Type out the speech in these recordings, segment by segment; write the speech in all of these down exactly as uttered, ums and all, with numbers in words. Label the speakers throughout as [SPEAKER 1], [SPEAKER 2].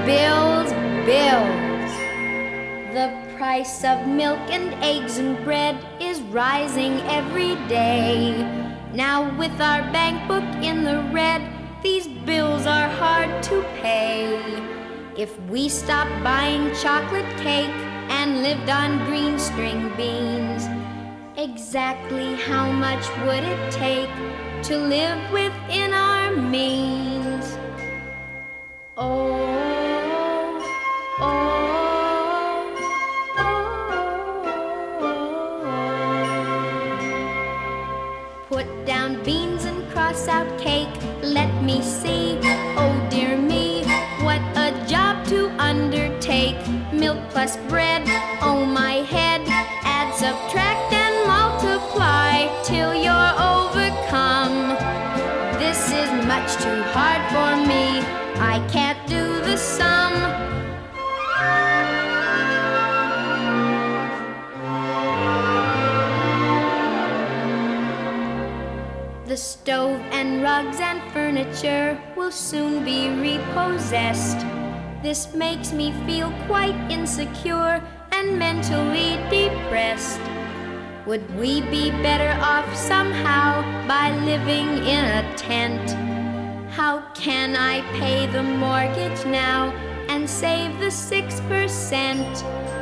[SPEAKER 1] bills, bills. The price of milk and eggs and bread is rising every day. Now with our bank book in the red, these bills are hard to pay. If we stopped buying chocolate cake and lived on green string beans, exactly how much would it take to live within our means? Oh, oh, oh. Put down beans and cross out cake. Let me see, oh dear me, what a job to undertake. Milk plus bread, oh my head. Add, subtract, and multiply till you're overcome. This is much too hard for me. I can't do the sum. The stove and rugs and furniture will soon be repossessed. This makes me feel quite insecure and mentally depressed. Would we be better off somehow by living in a tent? How can I pay the mortgage now and save the six percent?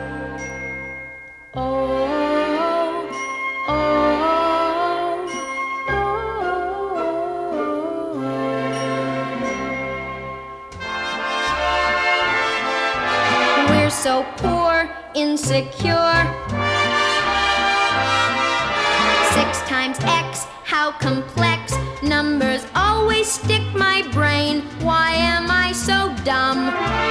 [SPEAKER 1] Oh, oh, oh. We're so poor, insecure. Six times X, how complex. Numbers always stick my brain. Why am I so dumb?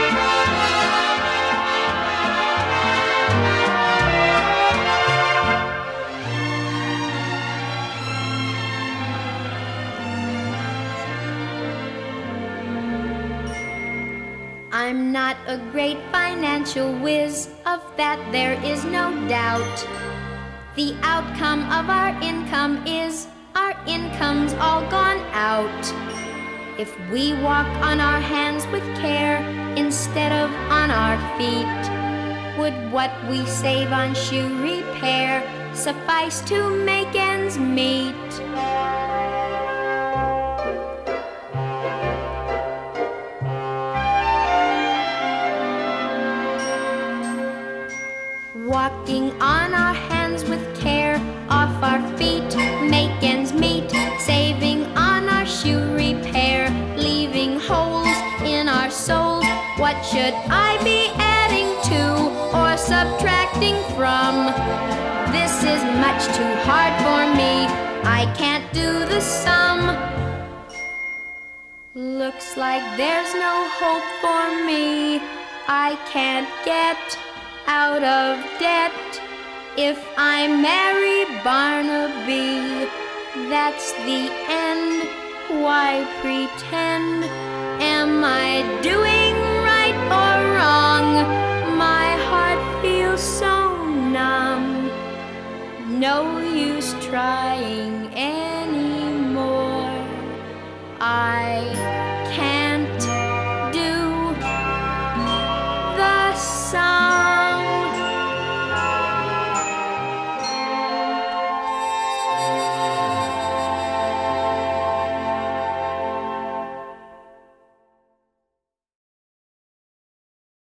[SPEAKER 1] I'm not a great financial whiz, of that there is no doubt. The outcome of our income is our income's all gone out. If we walk on our hands with care instead of on our feet, would what we save on shoe repair suffice to make ends meet? Walking on our hands with care, off our feet, make ends meet. Saving on our shoe repair, leaving holes in our soles. What should I be adding to or subtracting from? This is much too hard for me. I can't do the sum. Looks like there's no hope for me. I can't get out of debt. If I marry Barnaby, that's the end. Why pretend? Am I doing